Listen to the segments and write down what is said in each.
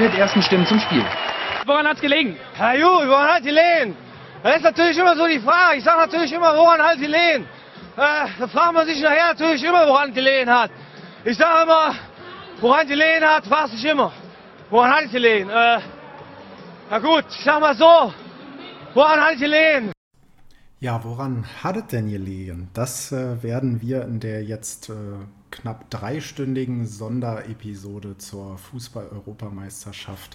mit ersten Stimmen zum Spiel. Woran hat's gelegen? Ja gut, woran hat die gelegen? Das ist natürlich immer so die Frage. Ich sage natürlich immer, woran hat die gelegen? Da fragt man sich nachher natürlich immer, woran die gelegen hat. Ich sage immer, woran die gelegen hat, fragt sich immer. Woran hat die gelegen? Na gut, ich sag mal so, woran hat die gelegen? Ja, woran hat es denn gelegen? Das werden wir in der jetzt knapp dreistündigen Sonderepisode zur Fußball-Europameisterschaft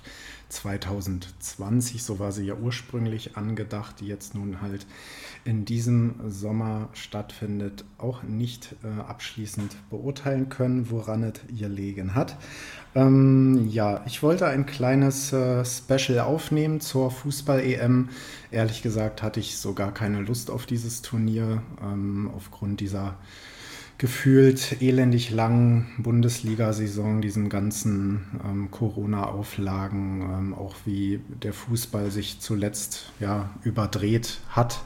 2020, so war sie ja ursprünglich angedacht, die jetzt nun halt in diesem Sommer stattfindet, auch nicht abschließend beurteilen können, woran es gelegen hat. Ja, ich wollte ein kleines Special aufnehmen zur Fußball-EM. Ehrlich gesagt hatte ich so gar keine Lust auf dieses Turnier, aufgrund dieser gefühlt elendig langen Bundesliga-Saison, diesen ganzen Corona-Auflagen, auch wie der Fußball sich zuletzt ja überdreht hat.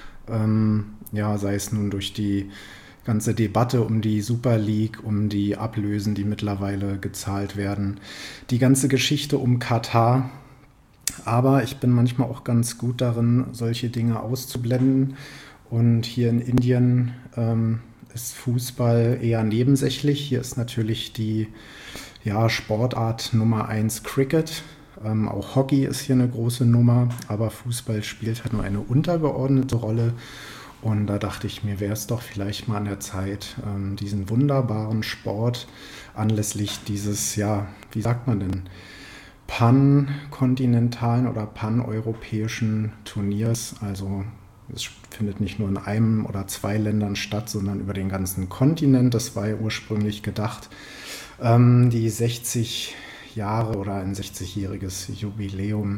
Ja, sei es nun durch die ganze Debatte um die Super League, um die Ablösen, die mittlerweile gezahlt werden, die ganze Geschichte um Katar. Aber ich bin manchmal auch ganz gut darin, solche Dinge auszublenden. Und hier in Indien ist Fußball eher nebensächlich. Hier ist natürlich die Sportart Nummer 1 Cricket. Auch Hockey ist hier eine große Nummer, aber Fußball spielt halt nur eine untergeordnete Rolle. Und da dachte ich mir, wäre es doch vielleicht mal an der Zeit, diesen wunderbaren Sport anlässlich dieses, wie sagt man denn, pankontinentalen oder paneuropäischen Turniers, also es findet nicht nur in einem oder zwei Ländern statt, sondern über den ganzen Kontinent. Das war ja ursprünglich gedacht, die 60 Jahre oder ein 60-jähriges Jubiläum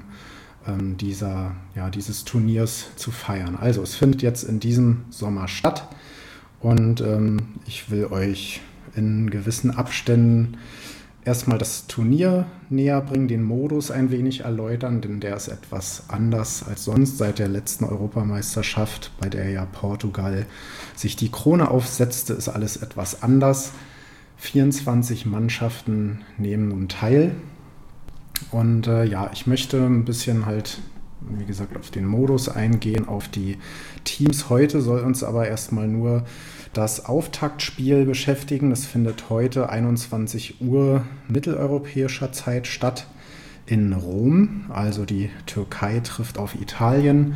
dieses Turniers zu feiern. Also es findet jetzt in diesem Sommer statt und ich will euch in gewissen Abständen erstmal das Turnier näher bringen, den Modus ein wenig erläutern, denn der ist etwas anders als sonst seit der letzten Europameisterschaft, bei der ja Portugal sich die Krone aufsetzte, ist alles etwas anders. 24 Mannschaften nehmen nun teil. Und ich möchte ein bisschen halt, wie gesagt, auf den Modus eingehen, auf die Teams. Heute soll uns aber erstmal nur das Auftaktspiel beschäftigen. Das findet heute 21 Uhr mitteleuropäischer Zeit statt in Rom. Also die Türkei trifft auf Italien.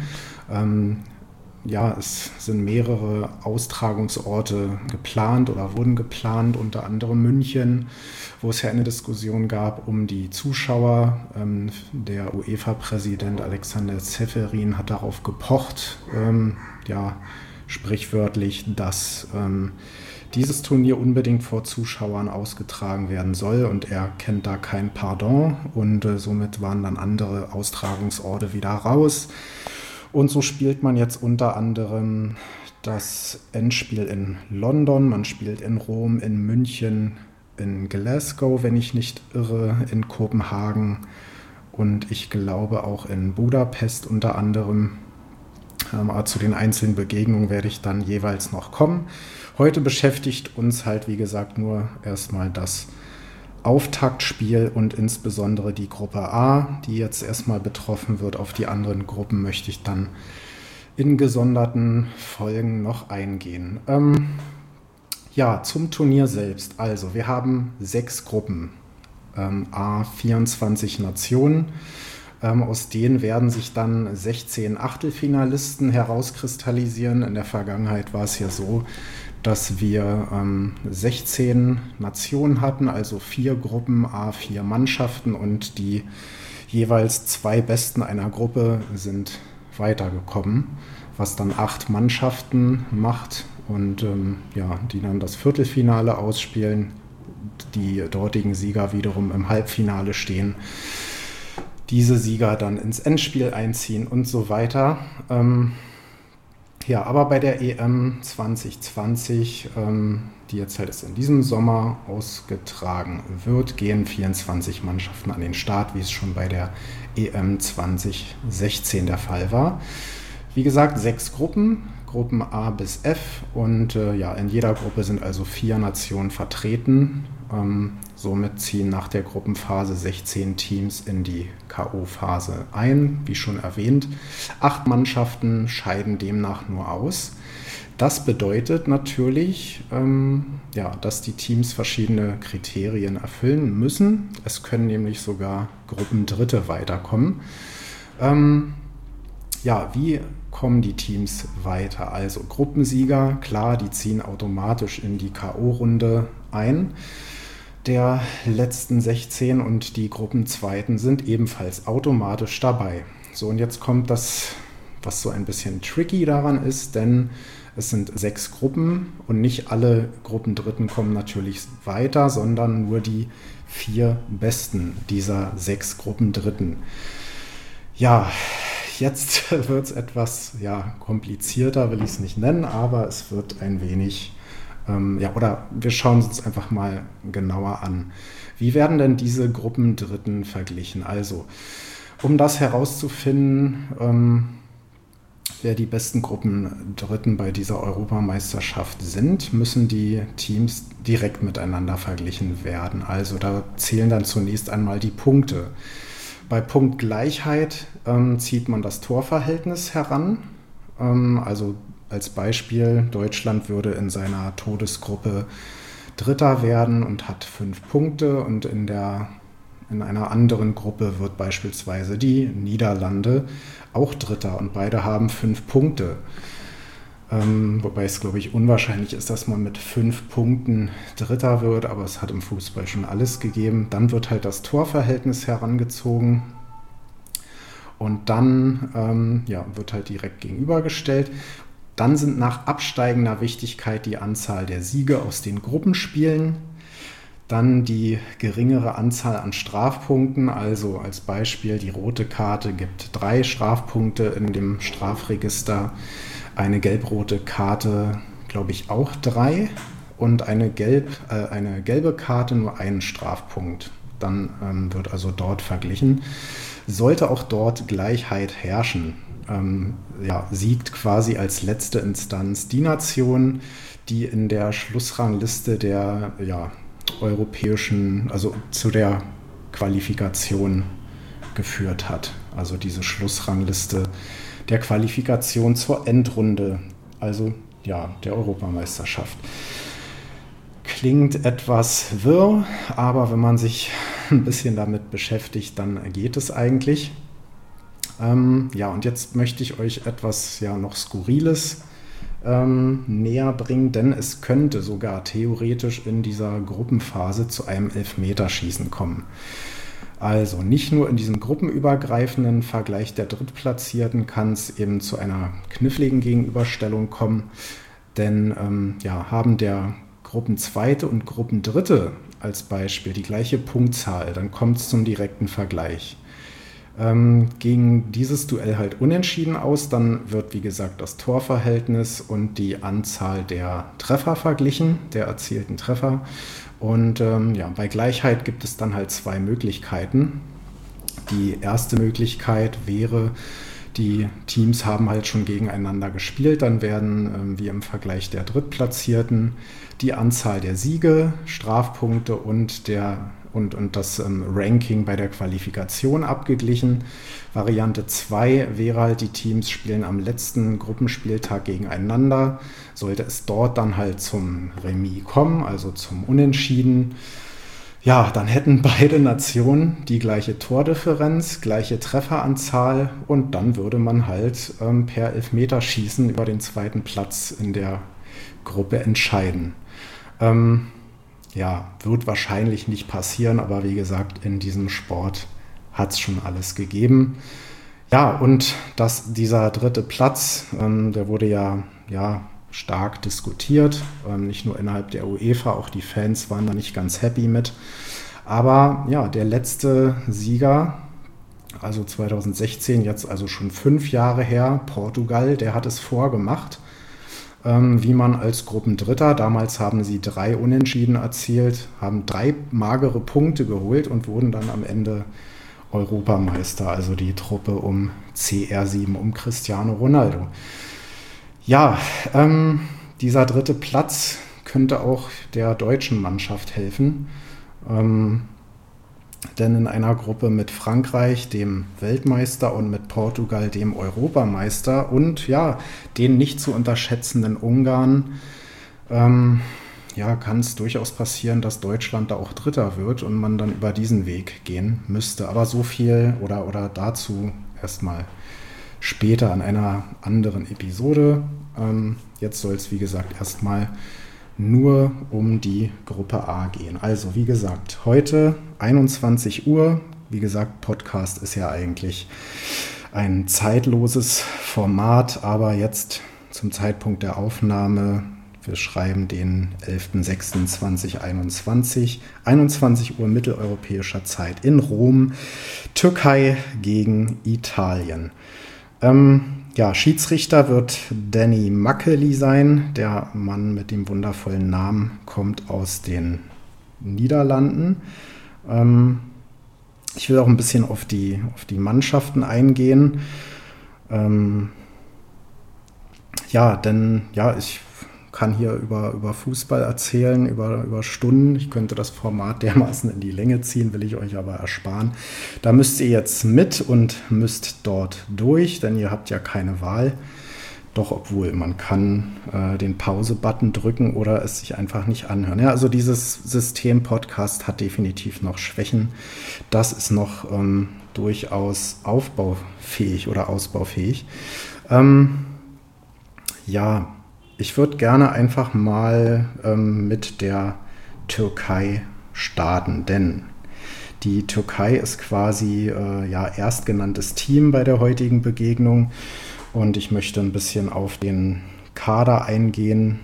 Es sind mehrere Austragungsorte geplant oder wurden geplant, unter anderem München, wo es ja eine Diskussion gab um die Zuschauer. Der UEFA-Präsident Alexander Ceferin hat darauf gepocht, sprichwörtlich, dass dieses Turnier unbedingt vor Zuschauern ausgetragen werden soll und er kennt da kein Pardon und somit waren dann andere Austragungsorte wieder raus. Und so spielt man jetzt unter anderem das Endspiel in London, man spielt in Rom, in München, in Glasgow, wenn ich nicht irre, in Kopenhagen und ich glaube auch in Budapest unter anderem. Zu den einzelnen Begegnungen werde ich dann jeweils noch kommen. Heute beschäftigt uns halt, wie gesagt, nur erstmal das Auftaktspiel und insbesondere die Gruppe A, die jetzt erstmal betroffen wird. Auf die anderen Gruppen möchte ich dann in gesonderten Folgen noch eingehen. Zum Turnier selbst. Also, wir haben 6 Gruppen, 24 Nationen. Aus denen werden sich dann 16 Achtelfinalisten herauskristallisieren. In der Vergangenheit war es ja so, dass wir 16 Nationen hatten, also 4 Gruppen, 4 Mannschaften und die jeweils 2 Besten einer Gruppe sind weitergekommen, was dann 8 Mannschaften macht und die dann das Viertelfinale ausspielen, die dortigen Sieger wiederum im Halbfinale stehen, diese Sieger dann ins Endspiel einziehen und so weiter. Aber bei der EM 2020, die jetzt halt in diesem Sommer ausgetragen wird, gehen 24 Mannschaften an den Start, wie es schon bei der EM 2016 der Fall war. Wie gesagt, 6 Gruppen, Gruppen A bis F und in jeder Gruppe sind also 4 Nationen vertreten. Somit ziehen nach der Gruppenphase 16 Teams in die K.O.-Phase ein, wie schon erwähnt. 8 Mannschaften scheiden demnach nur aus. Das bedeutet natürlich, dass die Teams verschiedene Kriterien erfüllen müssen. Es können nämlich sogar Gruppendritte weiterkommen. Wie kommen die Teams weiter? Also Gruppensieger, klar, die ziehen automatisch in die K.O.-Runde ein. Der letzten 16 und die Gruppenzweiten sind ebenfalls automatisch dabei. So, und jetzt kommt das, was so ein bisschen tricky daran ist, denn es sind 6 Gruppen und nicht alle Gruppendritten kommen natürlich weiter, sondern nur die 4 Besten dieser 6 Gruppendritten. Ja, jetzt wird es etwas komplizierter, will ich es nicht nennen, aber es wird ein wenig, wir schauen uns einfach mal genauer an. Wie werden denn diese Gruppendritten verglichen? Also, um das herauszufinden, wer die besten Gruppendritten bei dieser Europameisterschaft sind, müssen die Teams direkt miteinander verglichen werden. Also da zählen dann zunächst einmal die Punkte. Bei Punktgleichheit zieht man das Torverhältnis heran. Also als Beispiel, Deutschland würde in seiner Todesgruppe Dritter werden und hat 5 Punkte und in einer anderen Gruppe wird beispielsweise die Niederlande auch Dritter und beide haben 5 Punkte. Wobei es, glaube ich, unwahrscheinlich ist, dass man mit 5 Punkten Dritter wird, aber es hat im Fußball schon alles gegeben. Dann wird halt das Torverhältnis herangezogen und dann wird halt direkt gegenübergestellt. Dann sind nach absteigender Wichtigkeit die Anzahl der Siege aus den Gruppenspielen, dann die geringere Anzahl an Strafpunkten, also als Beispiel die rote Karte gibt 3 Strafpunkte in dem Strafregister, eine gelb-rote Karte, glaube ich, auch 3 und eine gelbe Karte nur 1 Strafpunkt. Dann wird also dort verglichen. Sollte auch dort Gleichheit herrschen, siegt quasi als letzte Instanz die Nation, die in der Schlussrangliste der europäischen, also zu der Qualifikation geführt hat. Also diese Schlussrangliste der Qualifikation zur Endrunde, also der Europameisterschaft. Klingt etwas wirr, aber wenn man sich ein bisschen damit beschäftigt, dann geht es eigentlich. Und jetzt möchte ich euch etwas noch Skurriles näher bringen, denn es könnte sogar theoretisch in dieser Gruppenphase zu einem Elfmeterschießen kommen. Also nicht nur in diesem gruppenübergreifenden Vergleich der Drittplatzierten kann es eben zu einer kniffligen Gegenüberstellung kommen, denn haben der Gruppenzweite und Gruppendritte als Beispiel die gleiche Punktzahl, dann kommt es zum direkten Vergleich. Gegen dieses Duell halt unentschieden aus, dann wird wie gesagt das Torverhältnis und die Anzahl der Treffer verglichen, der erzielten Treffer. Und bei Gleichheit gibt es dann halt 2 Möglichkeiten. Die erste Möglichkeit wäre, die Teams haben halt schon gegeneinander gespielt, dann werden wie im Vergleich der Drittplatzierten die Anzahl der Siege, Strafpunkte und das Ranking bei der Qualifikation abgeglichen. Variante 2 wäre halt, die Teams spielen am letzten Gruppenspieltag gegeneinander. Sollte es dort dann halt zum Remis kommen, also zum Unentschieden, dann hätten beide Nationen die gleiche Tordifferenz, gleiche Trefferanzahl und dann würde man halt per Elfmeterschießen über den 2. Platz in der Gruppe entscheiden. Wird wahrscheinlich nicht passieren, aber wie gesagt, in diesem Sport hat es schon alles gegeben. Ja, und dieser 3. Platz, der wurde ja stark diskutiert, nicht nur innerhalb der UEFA, auch die Fans waren da nicht ganz happy mit. Aber der letzte Sieger, also 2016, jetzt also schon 5 Jahre her, Portugal, der hat es vorgemacht, wie man als Gruppendritter, damals haben sie 3 Unentschieden erzielt, haben 3 magere Punkte geholt und wurden dann am Ende Europameister, also die Truppe um CR7, um Cristiano Ronaldo. Dieser 3. Platz könnte auch der deutschen Mannschaft helfen. Denn in einer Gruppe mit Frankreich, dem Weltmeister, und mit Portugal, dem Europameister, und ja, den nicht zu unterschätzenden Ungarn, kann es durchaus passieren, dass Deutschland da auch Dritter wird und man dann über diesen Weg gehen müsste. Aber so viel oder dazu erstmal später an einer anderen Episode. Jetzt soll es, wie gesagt, erstmal nur um die Gruppe A gehen. Also, wie gesagt, heute 21 Uhr. Wie gesagt, Podcast ist ja eigentlich ein zeitloses Format, aber jetzt zum Zeitpunkt der Aufnahme, wir schreiben den 11.06.2021, 21 Uhr mitteleuropäischer Zeit in Rom, Türkei gegen Italien. Schiedsrichter wird Danny Makkely sein. Der Mann mit dem wundervollen Namen kommt aus den Niederlanden. Ich will auch ein bisschen auf die Mannschaften eingehen. Ich kann hier über Fußball erzählen, über Stunden. Ich könnte das Format dermaßen in die Länge ziehen, will ich euch aber ersparen. Da müsst ihr jetzt mit und müsst dort durch, denn ihr habt ja keine Wahl. Doch, obwohl, man kann den Pause-Button drücken oder es sich einfach nicht anhören. Ja, also dieses System-Podcast hat definitiv noch Schwächen. Das ist noch durchaus ausbaufähig. Ich würde gerne einfach mal mit der Türkei starten, denn die Türkei ist quasi erstgenanntes Team bei der heutigen Begegnung und ich möchte ein bisschen auf den Kader eingehen.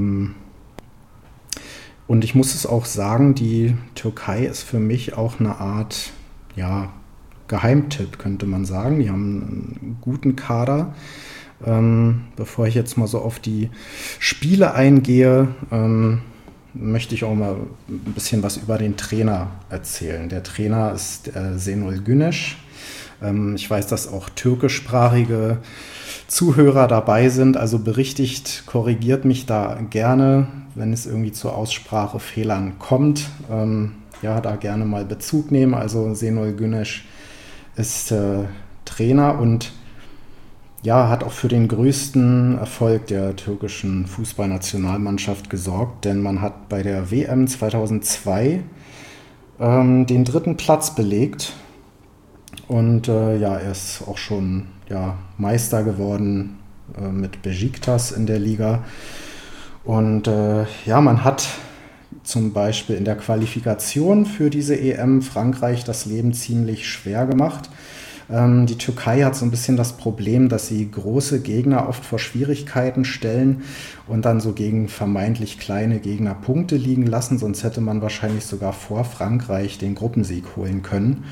Und ich muss es auch sagen, die Türkei ist für mich auch eine Art Geheimtipp, könnte man sagen. Die haben einen guten Kader. Bevor ich jetzt mal so auf die Spiele eingehe, möchte ich auch mal ein bisschen was über den Trainer erzählen. Der Trainer ist Şenol Güneş. Ich weiß, dass auch türkischsprachige Zuhörer dabei sind, also berichtigt, korrigiert mich da gerne, wenn es irgendwie zu Aussprachefehlern kommt. Da gerne mal Bezug nehmen. Also Şenol Güneş ist Trainer und hat auch für den größten Erfolg der türkischen Fußballnationalmannschaft gesorgt, denn man hat bei der WM 2002 den 3. Platz belegt und er ist auch schon Meister geworden mit Beşiktaş in der Liga und man hat zum Beispiel in der Qualifikation für diese EM Frankreich das Leben ziemlich schwer gemacht. Die Türkei hat so ein bisschen das Problem, dass sie große Gegner oft vor Schwierigkeiten stellen und dann so gegen vermeintlich kleine Gegner Punkte liegen lassen. Sonst hätte man wahrscheinlich sogar vor Frankreich den Gruppensieg holen können.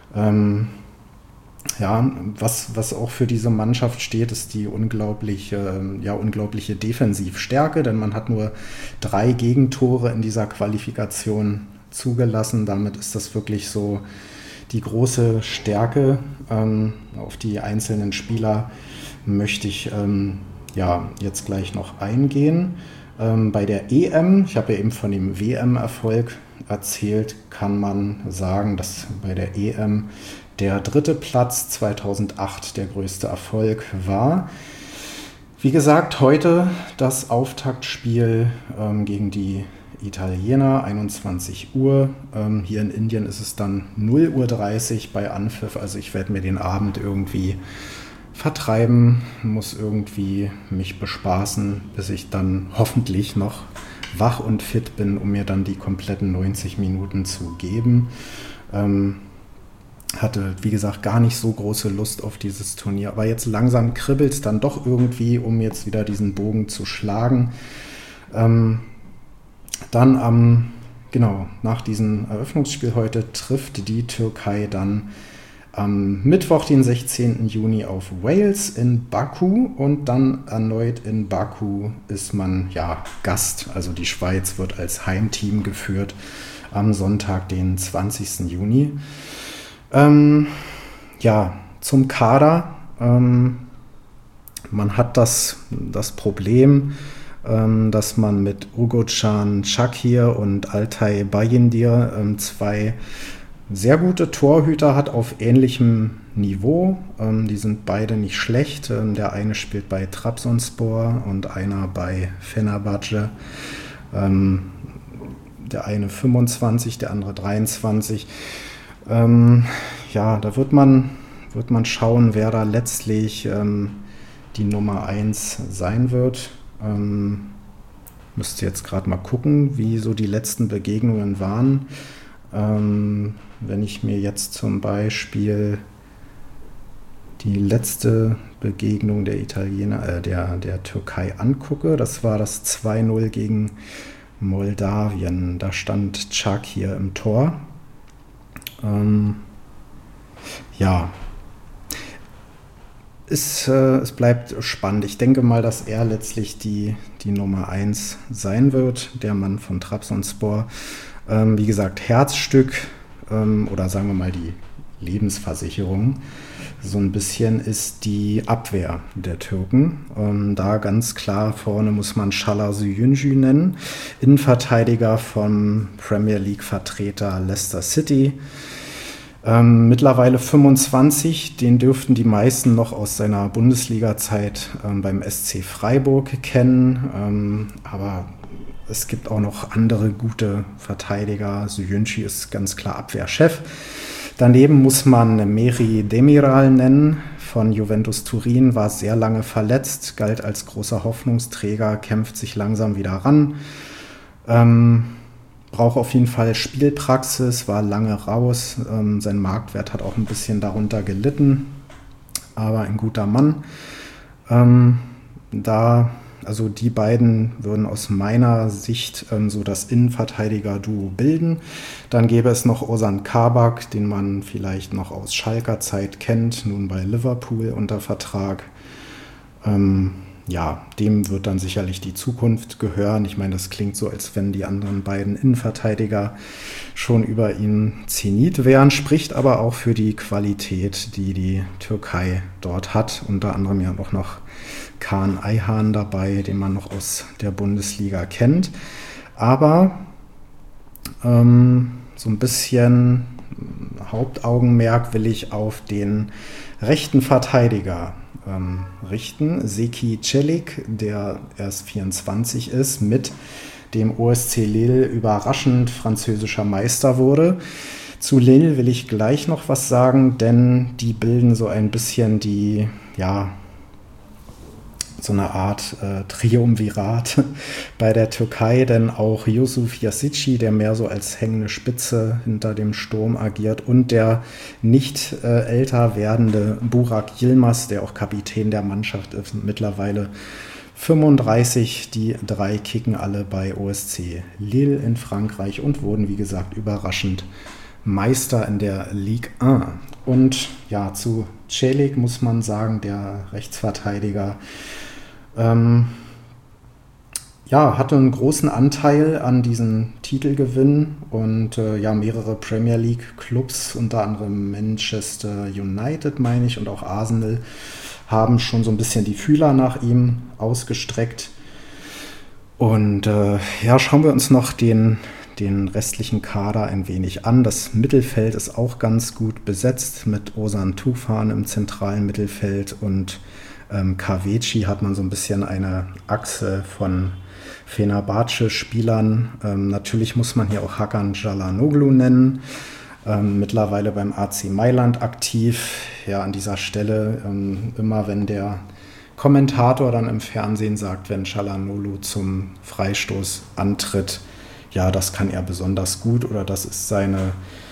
Was auch für diese Mannschaft steht, ist die unglaubliche Defensivstärke, denn man hat nur 3 Gegentore in dieser Qualifikation zugelassen. Damit ist das wirklich so die große Stärke. Auf die einzelnen Spieler möchte ich jetzt gleich noch eingehen. Bei der EM, ich habe ja eben von dem WM-Erfolg erzählt, kann man sagen, dass bei der EM der 3. Platz 2008 der größte Erfolg war. Wie gesagt, heute das Auftaktspiel gegen die Italiener, 21 Uhr. Hier in Indien ist es dann 0:30 Uhr bei Anpfiff. Also ich werde mir den Abend irgendwie vertreiben, muss irgendwie mich bespaßen, bis ich dann hoffentlich noch wach und fit bin, um mir dann die kompletten 90 Minuten zu geben. Hatte, wie gesagt, gar nicht so große Lust auf dieses Turnier. Aber jetzt langsam kribbelt es dann doch irgendwie, um jetzt wieder diesen Bogen zu schlagen. Dann nach diesem Eröffnungsspiel heute trifft die Türkei dann am Mittwoch, den 16. Juni auf Wales in Baku und dann erneut in Baku ist man Gast. Also die Schweiz wird als Heimteam geführt am Sonntag, den 20. Juni. Zum Kader. Man hat das Problem, dass man mit Uğurcan Çakır und Altay Bayındır zwei sehr gute Torhüter hat auf ähnlichem Niveau. Die sind beide nicht schlecht. Der eine spielt bei Trabzonspor und einer bei Fenerbahçe. Der eine 25, der andere 23. Ja, da wird man schauen, wer da letztlich die Nummer 1 sein wird. Müsste jetzt gerade mal gucken, wie so die letzten Begegnungen waren. Wenn ich mir jetzt zum Beispiel die letzte Begegnung der Italiener, der Türkei angucke, das war das 2-0 gegen Moldawien. Da stand Çakır im Tor. Ja, es bleibt spannend. Ich denke mal, dass er letztlich die Nummer 1 sein wird, der Mann von Trabzonspor. Wie gesagt, Herzstück oder sagen wir mal die Lebensversicherung so ein bisschen ist die Abwehr der Türken. Da ganz klar vorne muss man Çağlar Söyüncü nennen, Innenverteidiger vom Premier League-Vertreter Leicester City. Mittlerweile 25, den dürften die meisten noch aus seiner Bundesliga-Zeit beim SC Freiburg kennen, aber es gibt auch noch andere gute Verteidiger. Söyüncü ist ganz klar Abwehrchef. Daneben muss man Meri Demiral nennen, von Juventus Turin, war sehr lange verletzt, galt als großer Hoffnungsträger, kämpft sich langsam wieder ran. Braucht auf jeden Fall Spielpraxis, war lange raus. Sein Marktwert hat auch ein bisschen darunter gelitten, aber ein guter Mann. Also die beiden würden aus meiner Sicht so das Innenverteidiger-Duo bilden. Dann gäbe es noch Ozan Kabak, den man vielleicht noch aus Schalker Zeit kennt, nun bei Liverpool unter Vertrag. Ja, dem wird dann sicherlich die Zukunft gehören. Ich meine, das klingt so, als wenn die anderen beiden Innenverteidiger schon über ihn Zenit wären, spricht aber auch für die Qualität, die die Türkei dort hat. Unter anderem ja auch noch Kaan Ayhan dabei, den man noch aus der Bundesliga kennt. Aber so ein bisschen Hauptaugenmerk will ich auf den rechten Verteidiger richten. Zeki Çelik, der erst 24 ist, mit dem OSC Lille überraschend französischer Meister wurde. Zu Lille will ich gleich noch was sagen, denn die bilden so ein bisschen so eine Art Triumvirat bei der Türkei, denn auch Yusuf Yazici, der mehr so als hängende Spitze hinter dem Sturm agiert, und der nicht älter werdende Burak Yilmaz, der auch Kapitän der Mannschaft ist, mittlerweile 35, die drei kicken alle bei OSC Lille in Frankreich und wurden, wie gesagt, überraschend Meister in der Ligue 1. Und ja, zu Çelik muss man sagen, der Rechtsverteidiger, hatte einen großen Anteil an diesen Titelgewinn und mehrere Premier League Clubs, unter anderem Manchester United, meine ich, und auch Arsenal, haben schon so ein bisschen die Fühler nach ihm ausgestreckt. Und schauen wir uns noch den restlichen Kader ein wenig an. Das Mittelfeld ist auch ganz gut besetzt mit Ozan Tufan im zentralen Mittelfeld und Kahveci hat man so ein bisschen eine Achse von Fenerbahçe-Spielern. Natürlich muss man hier auch Hakan Çalhanoğlu nennen, mittlerweile beim AC Mailand aktiv. Ja, an dieser Stelle, immer wenn der Kommentator dann im Fernsehen sagt, wenn Çalhanoğlu zum Freistoß antritt, ja, das kann er besonders gut oder das ist seine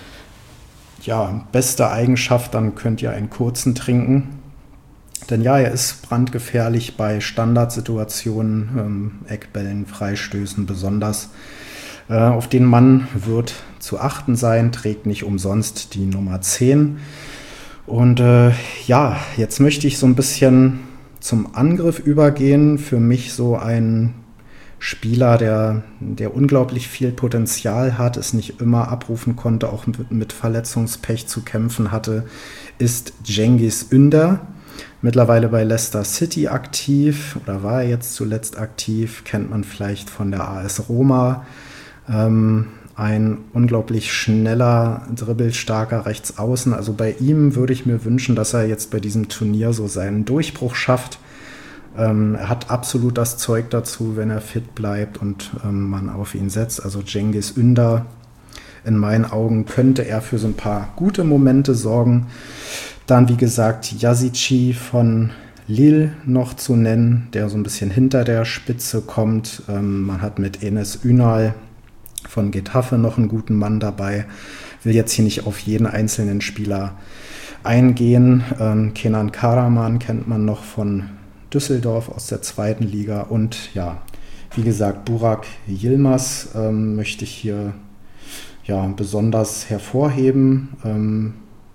beste Eigenschaft, dann könnt ihr einen kurzen trinken. Denn ja, er ist brandgefährlich bei Standardsituationen, Eckbällen, Freistößen besonders. Auf den Mann wird zu achten sein, trägt nicht umsonst die Nummer 10. Und jetzt möchte ich so ein bisschen zum Angriff übergehen. Für mich so ein Spieler, der unglaublich viel Potenzial hat, es nicht immer abrufen konnte, auch mit Verletzungspech zu kämpfen hatte, ist Cengiz Ünder. mittlerweile bei Leicester City aktiv oder war er jetzt zuletzt aktiv, kennt man vielleicht von der AS Roma. Ein unglaublich schneller, dribbelstarker Rechtsaußen. Also bei ihm würde ich mir wünschen, dass er jetzt bei diesem Turnier so seinen Durchbruch schafft. Er hat absolut das Zeug dazu, wenn er fit bleibt und man auf ihn setzt. Also Cengiz Ünder, in meinen Augen könnte er für so ein paar gute Momente sorgen. Dann, wie gesagt, Yazici von Lille noch zu nennen, der so ein bisschen hinter der Spitze kommt. Man hat mit Enes Ünal von Getafe noch einen guten Mann dabei. Will jetzt hier nicht auf jeden einzelnen Spieler eingehen. Kenan Karaman kennt man noch von Düsseldorf aus der 2. Liga. Und ja, wie gesagt, Burak Yilmaz möchte ich hier besonders hervorheben.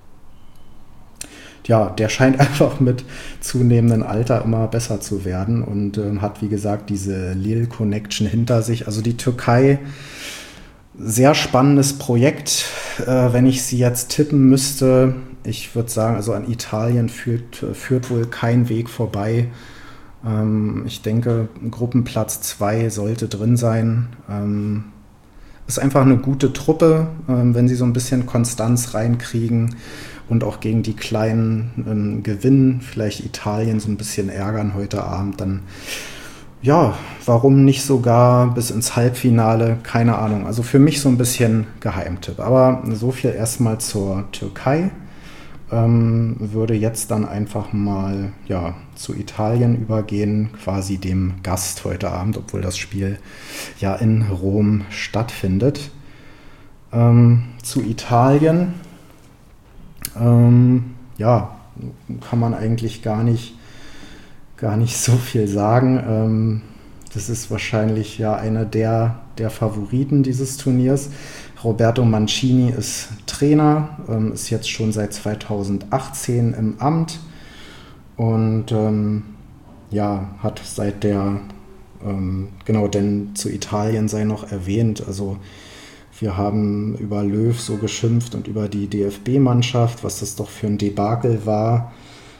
Der scheint einfach mit zunehmendem Alter immer besser zu werden und hat, wie gesagt, diese Lille-Connection hinter sich. Also die Türkei, sehr spannendes Projekt. Wenn ich sie jetzt tippen müsste, ich würde sagen, also an Italien führt wohl kein Weg vorbei. Ich denke, Gruppenplatz 2 sollte drin sein. Ist einfach eine gute Truppe, wenn sie so ein bisschen Konstanz reinkriegen und auch gegen die Kleinen gewinnen, vielleicht Italien so ein bisschen ärgern heute Abend, dann ja, warum nicht sogar bis ins Halbfinale, keine Ahnung. Also für mich so ein bisschen Geheimtipp. Aber so viel erstmal zur Türkei. Würde jetzt dann einfach mal zu Italien übergehen, quasi dem Gast heute Abend, obwohl das Spiel ja in Rom stattfindet. Zu Italien, kann man eigentlich gar nicht so viel sagen. Das ist wahrscheinlich einer der Favoriten dieses Turniers. Roberto Mancini ist Trainer, ist jetzt schon seit 2018 im Amt und hat seit denn zu Italien sei noch erwähnt, also wir haben über Löw so geschimpft und über die DFB-Mannschaft, was das doch für ein Debakel war.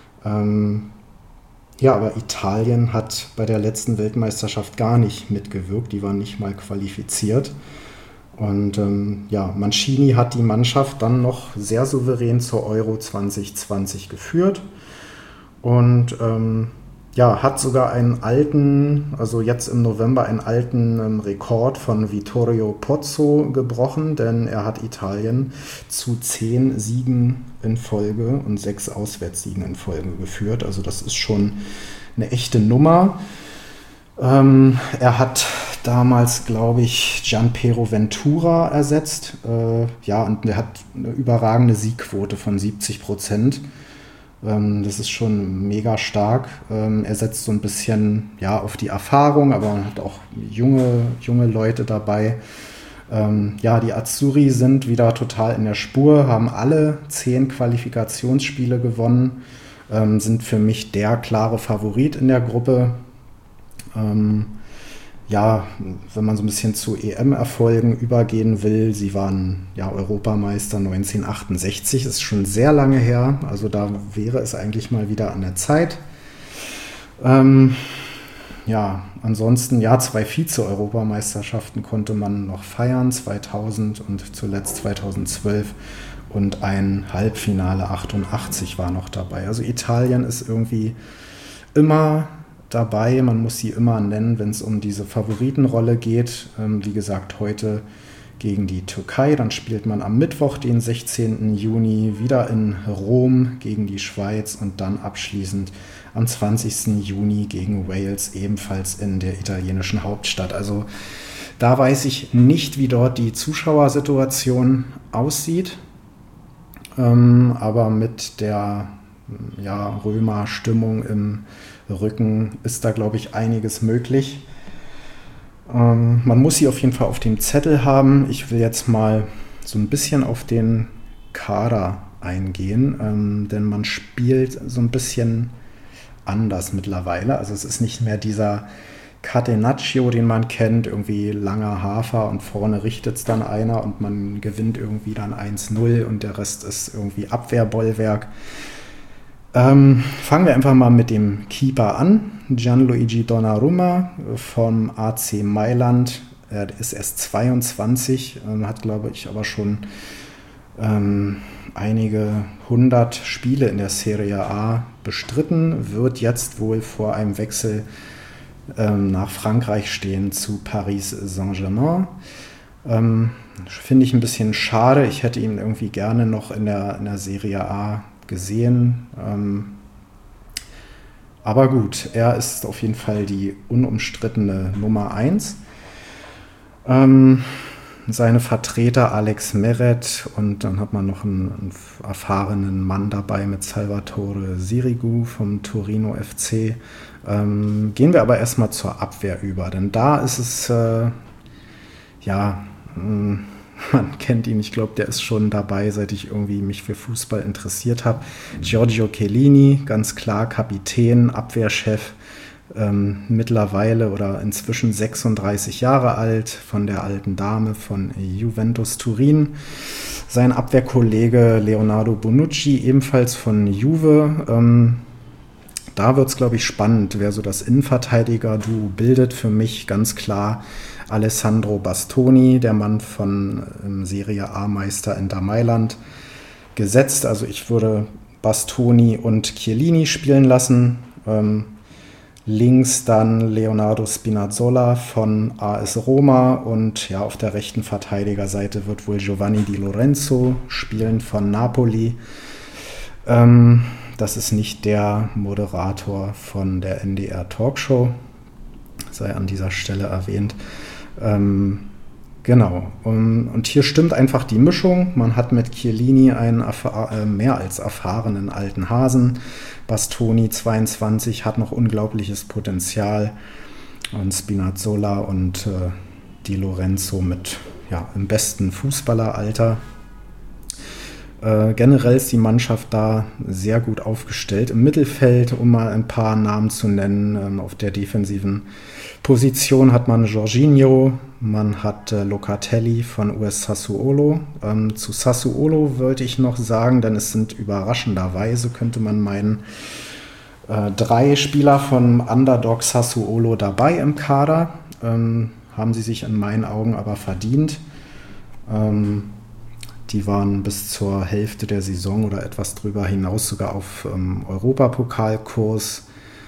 Aber Italien hat bei der letzten Weltmeisterschaft gar nicht mitgewirkt, die waren nicht mal qualifiziert. Und Mancini hat die Mannschaft dann noch sehr souverän zur Euro 2020 geführt und hat sogar jetzt im November einen alten Rekord von Vittorio Pozzo gebrochen, denn er hat Italien zu 10 Siegen in Folge und 6 Auswärtssiegen in Folge geführt. Also das ist schon eine echte Nummer. Er hat damals, glaube ich, Gianpiero Ventura ersetzt. Und er hat eine überragende Siegquote von 70%. Das ist schon mega stark. Er setzt so ein bisschen auf die Erfahrung, aber man hat auch junge Leute dabei. Die Azzurri sind wieder total in der Spur, haben alle 10 Qualifikationsspiele gewonnen, sind für mich der klare Favorit in der Gruppe. Wenn man so ein bisschen zu EM-Erfolgen übergehen will, sie waren Europameister 1968, ist schon sehr lange her, also da wäre es eigentlich mal wieder an der Zeit. Ansonsten 2 Vize-Europameisterschaften konnte man noch feiern, 2000 und zuletzt 2012 und ein Halbfinale 88 war noch dabei. Also Italien ist irgendwie immer dabei, man muss sie immer nennen, wenn es um diese Favoritenrolle geht. Wie gesagt, heute gegen die Türkei, dann spielt man am Mittwoch, den 16. Juni, wieder in Rom gegen die Schweiz und dann abschließend am 20. Juni gegen Wales, ebenfalls in der italienischen Hauptstadt. Also da weiß ich nicht, wie dort die Zuschauersituation aussieht, aber mit der Römer-Stimmung im Rücken ist da, glaube ich, einiges möglich. Man muss sie auf jeden Fall auf dem Zettel haben. Ich will jetzt mal so ein bisschen auf den Kader eingehen, denn man spielt so ein bisschen anders mittlerweile. Also es ist nicht mehr dieser Catenaccio, den man kennt, irgendwie langer Hafer und vorne richtet es dann einer und man gewinnt irgendwie dann 1-0 und der Rest ist irgendwie Abwehrbollwerk. Fangen wir einfach mal mit dem Keeper an. Gianluigi Donnarumma vom AC Mailand. Er ist erst 22, hat, glaube ich, aber schon einige 100 Spiele in der Serie A bestritten, wird jetzt wohl vor einem Wechsel nach Frankreich stehen zu Paris Saint-Germain. Finde ich ein bisschen schade. Ich hätte ihn irgendwie gerne noch in der Serie A gesehen. Aber gut, er ist auf jeden Fall die unumstrittene Nummer 1. Seine Vertreter Alex Meret und dann hat man noch einen erfahrenen Mann dabei mit Salvatore Sirigu vom Torino FC. Gehen wir aber erstmal zur Abwehr über, denn da ist es, man kennt ihn, ich glaube, der ist schon dabei, seit ich irgendwie mich für Fußball interessiert habe. Giorgio Chiellini, ganz klar Kapitän, Abwehrchef, mittlerweile oder inzwischen 36 Jahre alt, von der alten Dame von Juventus Turin. Sein Abwehrkollege Leonardo Bonucci, ebenfalls von Juve. Da wird es, glaube ich, spannend, wer so das Innenverteidiger-Duo bildet. Für mich ganz klar Alessandro Bastoni, der Mann von Serie A-Meister Inter Mailand, gesetzt. Also ich würde Bastoni und Chiellini spielen lassen. Links dann Leonardo Spinazzola von AS Roma und ja, auf der rechten Verteidigerseite wird wohl Giovanni Di Lorenzo spielen von Napoli. Das ist nicht der Moderator von der NDR Talkshow, sei an dieser Stelle erwähnt. Genau, und hier stimmt einfach die Mischung. Man hat mit Chiellini einen mehr als erfahrenen alten Hasen. Bastoni 22 hat noch unglaubliches Potenzial. Und Spinazzola und Di Lorenzo mit im besten Fußballeralter. Generell ist die Mannschaft da sehr gut aufgestellt. Im Mittelfeld, um mal ein paar Namen zu nennen, auf der defensiven Position hat man Jorginho, man hat Locatelli von US Sassuolo. Zu Sassuolo wollte ich noch sagen, denn es sind überraschenderweise, könnte man meinen, 3 Spieler von Underdog Sassuolo dabei im Kader. Haben sie sich in meinen Augen aber verdient. Die waren bis zur Hälfte der Saison oder etwas drüber hinaus sogar auf Europapokalkurs.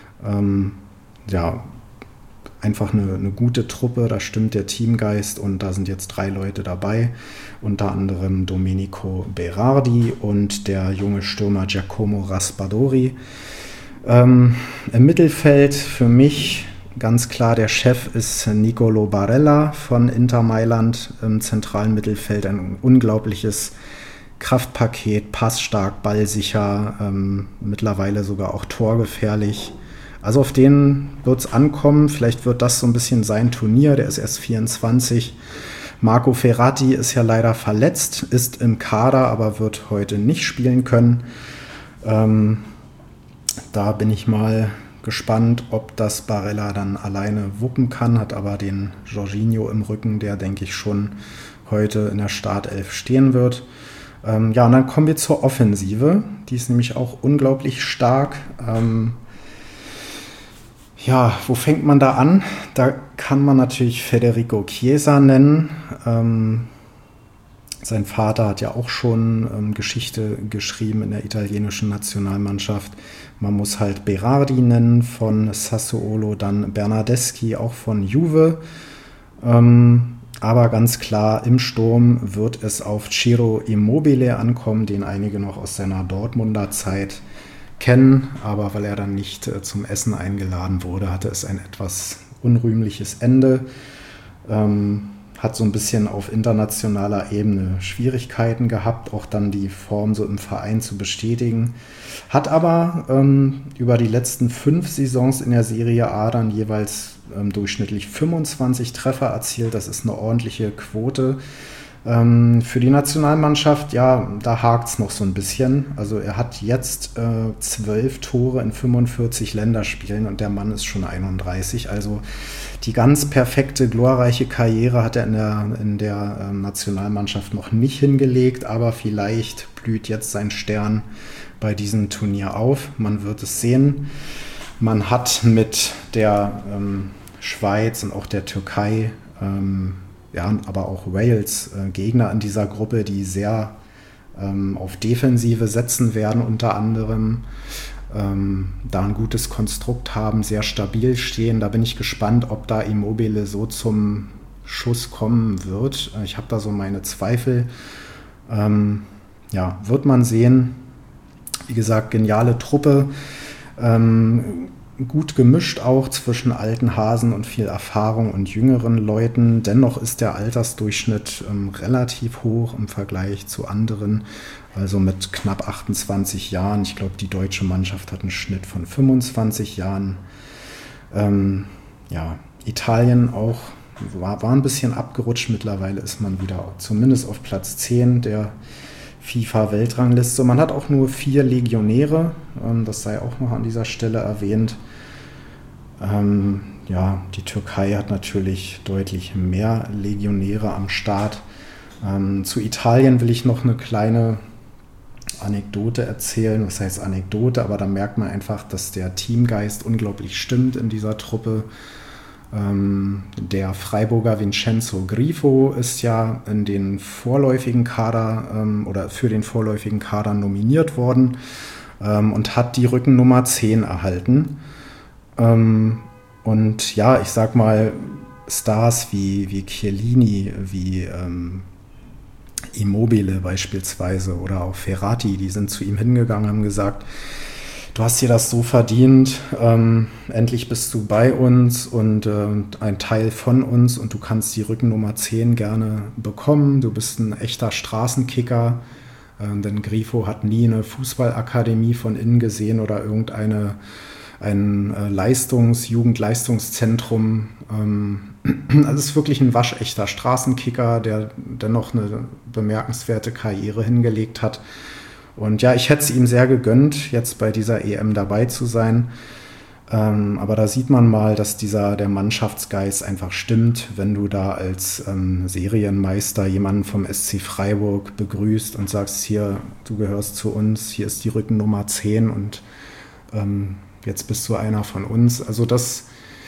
Einfach eine gute Truppe, da stimmt der Teamgeist und da sind jetzt 3 Leute dabei, unter anderem Domenico Berardi und der junge Stürmer Giacomo Raspadori. Im Mittelfeld für mich ganz klar der Chef ist Nicolo Barella von Inter Mailand. Im zentralen Mittelfeld ein unglaubliches Kraftpaket, passstark, ballsicher, mittlerweile sogar auch torgefährlich. Also auf den wird es ankommen. Vielleicht wird das so ein bisschen sein Turnier. Der ist erst 24. Marco Verratti ist ja leider verletzt, ist im Kader, aber wird heute nicht spielen können. Da bin ich mal gespannt, ob das Barella dann alleine wuppen kann, hat aber den Jorginho im Rücken, der, denke ich, schon heute in der Startelf stehen wird. Und dann kommen wir zur Offensive. Die ist nämlich auch unglaublich stark. Wo fängt man da an? Da kann man natürlich Federico Chiesa nennen. Sein Vater hat ja auch schon Geschichte geschrieben in der italienischen Nationalmannschaft. Man muss halt Berardi nennen von Sassuolo, dann Bernardeschi auch von Juve. Aber ganz klar, im Sturm wird es auf Ciro Immobile ankommen, den einige noch aus seiner Dortmunder Zeit kennen. Aber weil er dann nicht zum Essen eingeladen wurde, hatte es ein etwas unrühmliches Ende. Hat so ein bisschen auf internationaler Ebene Schwierigkeiten gehabt, auch dann die Form so im Verein zu bestätigen. Hat aber über die letzten 5 Saisons in der Serie A dann jeweils durchschnittlich 25 Treffer erzielt. Das ist eine ordentliche Quote. Für die Nationalmannschaft, da hakt es noch so ein bisschen. Also er hat jetzt 12 Tore in 45 Länderspielen und der Mann ist schon 31. Also die ganz perfekte, glorreiche Karriere hat er in der Nationalmannschaft noch nicht hingelegt, aber vielleicht blüht jetzt sein Stern bei diesem Turnier auf. Man wird es sehen. Man hat mit der Schweiz und auch der Türkei, aber auch Wales Gegner in dieser Gruppe, die sehr auf Defensive setzen werden, unter anderem. Da ein gutes Konstrukt haben, sehr stabil stehen. Da bin ich gespannt, ob da Immobile so zum Schuss kommen wird. Ich habe da so meine Zweifel. Wird man sehen. Wie gesagt, geniale Truppe. Gut gemischt auch zwischen alten Hasen und viel Erfahrung und jüngeren Leuten. Dennoch ist der Altersdurchschnitt relativ hoch im Vergleich zu anderen. Also mit knapp 28 Jahren. Ich glaube, die deutsche Mannschaft hat einen Schnitt von 25 Jahren. Italien auch war ein bisschen abgerutscht. Mittlerweile ist man wieder zumindest auf Platz 10 der FIFA-Weltrangliste. Man hat auch nur 4 Legionäre. Das sei auch noch an dieser Stelle erwähnt. Die Türkei hat natürlich deutlich mehr Legionäre am Start. Zu Italien will ich noch eine kleine Anekdote erzählen. Was heißt Anekdote? Aber da merkt man einfach, dass der Teamgeist unglaublich stimmt in dieser Truppe. Der Freiburger Vincenzo Grifo ist ja in den vorläufigen Kader oder für den vorläufigen Kader nominiert worden und hat die Rückennummer 10 erhalten. Und ja, ich sag mal, Stars wie Chiellini, wie Immobile beispielsweise oder auch Verratti, die sind zu ihm hingegangen und haben gesagt, du hast dir das so verdient, endlich bist du bei uns und ein Teil von uns und du kannst die Rückennummer 10 gerne bekommen. Du bist ein echter Straßenkicker, denn Grifo hat nie eine Fußballakademie von innen gesehen oder ein Jugendleistungszentrum. Also es ist wirklich ein waschechter Straßenkicker, der dennoch eine bemerkenswerte Karriere hingelegt hat. Und ja, ich hätte es ihm sehr gegönnt, jetzt bei dieser EM dabei zu sein. Aber da sieht man mal, dass der Mannschaftsgeist einfach stimmt, wenn du da als Serienmeister jemanden vom SC Freiburg begrüßt und sagst, hier, du gehörst zu uns, hier ist die Rückennummer 10 und jetzt bist du einer von uns. Also das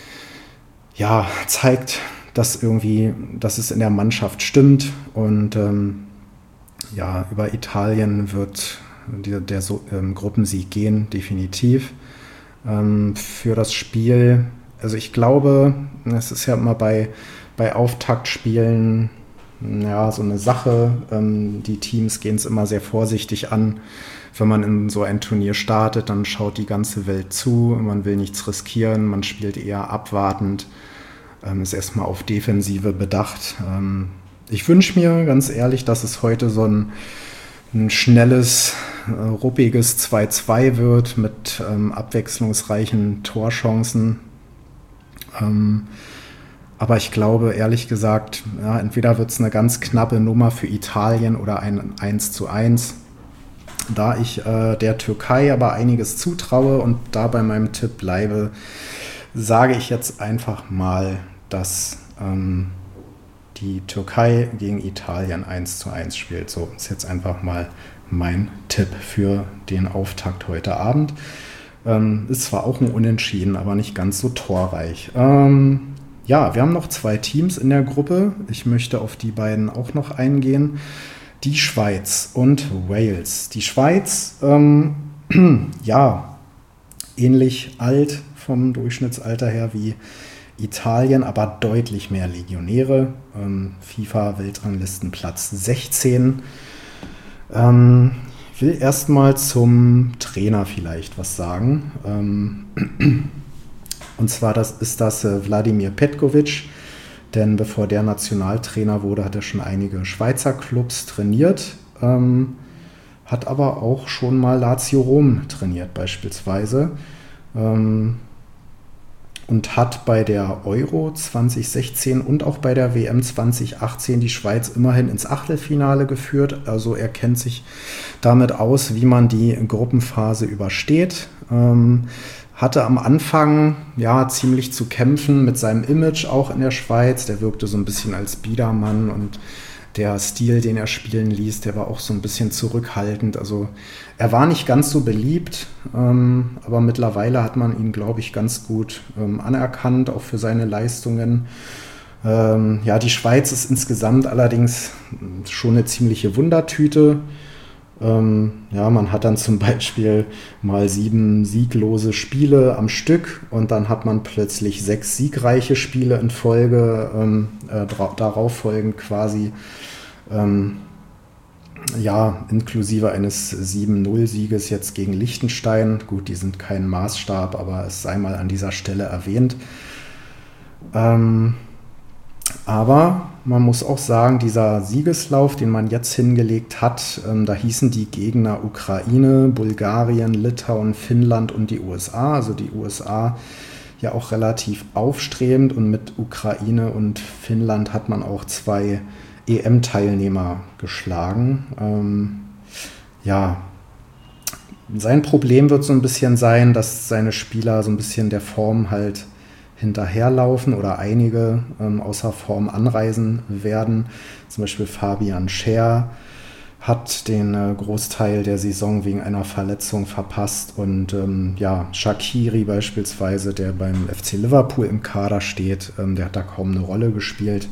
zeigt, dass es in der Mannschaft stimmt. Und über Italien wird der Gruppensieg gehen, definitiv. Für das Spiel, also ich glaube, es ist ja immer bei Auftaktspielen so eine Sache. Die Teams gehen es immer sehr vorsichtig an. Wenn man in so ein Turnier startet, dann schaut die ganze Welt zu. Man will nichts riskieren, man spielt eher abwartend, ist erstmal auf Defensive bedacht. Ich wünsche mir ganz ehrlich, dass es heute so ein schnelles, ruppiges 2-2 wird mit abwechslungsreichen Torchancen. Aber ich glaube, ehrlich gesagt, entweder wird es eine ganz knappe Nummer für Italien oder ein 1:1. Da ich der Türkei aber einiges zutraue und da bei meinem Tipp bleibe, sage ich jetzt einfach mal, dass die Türkei gegen Italien 1:1 spielt. So ist jetzt einfach mal mein Tipp für den Auftakt heute Abend. Ist zwar auch ein Unentschieden, aber nicht ganz so torreich. Wir haben noch 2 Teams in der Gruppe. Ich möchte auf die beiden auch noch eingehen. Die Schweiz und Wales. Die Schweiz, ähnlich alt vom Durchschnittsalter her wie Italien, aber deutlich mehr Legionäre. FIFA-Weltranglistenplatz 16. Ich will erstmal zum Trainer vielleicht was sagen. Und zwar ist das Vladimir Petkovic. Denn bevor der Nationaltrainer wurde, hat er schon einige Schweizer Clubs trainiert, hat aber auch schon mal Lazio Rom trainiert beispielsweise und hat bei der Euro 2016 und auch bei der WM 2018 die Schweiz immerhin ins Achtelfinale geführt. Also er kennt sich damit aus, wie man die Gruppenphase übersteht. Hatte am Anfang ziemlich zu kämpfen mit seinem Image auch in der Schweiz. Der wirkte so ein bisschen als Biedermann und Der Stil, den er spielen ließ, der war auch so ein bisschen zurückhaltend. Also er war nicht ganz so beliebt, aber mittlerweile hat man ihn, glaube ich, ganz gut anerkannt, auch für seine Leistungen. Ja, die Schweiz ist insgesamt allerdings schon eine ziemliche Wundertüte. Ja, man hat dann zum Beispiel mal 7 sieglose Spiele am Stück und dann hat man plötzlich 6 siegreiche Spiele in Folge, darauf folgend quasi, ja, inklusive eines 7-0-Sieges jetzt gegen Liechtenstein. Gut, die sind kein Maßstab, aber es sei mal an dieser Stelle erwähnt. Aber man muss auch sagen, dieser Siegeslauf, den man jetzt hingelegt hat, da hießen die Gegner Ukraine, Bulgarien, Litauen, Finnland und die USA. Also die USA ja auch relativ aufstrebend, und mit Ukraine und Finnland hat man auch 2 EM-Teilnehmer geschlagen. Ja, sein Problem wird so ein bisschen sein, dass seine Spieler so ein bisschen der Form halt hinterherlaufen oder einige außer Form anreisen werden. Zum Beispiel Fabian Schär hat den Großteil der Saison wegen einer Verletzung verpasst, und ja, Shaqiri beispielsweise, der beim FC Liverpool im Kader steht, der hat da kaum eine Rolle gespielt.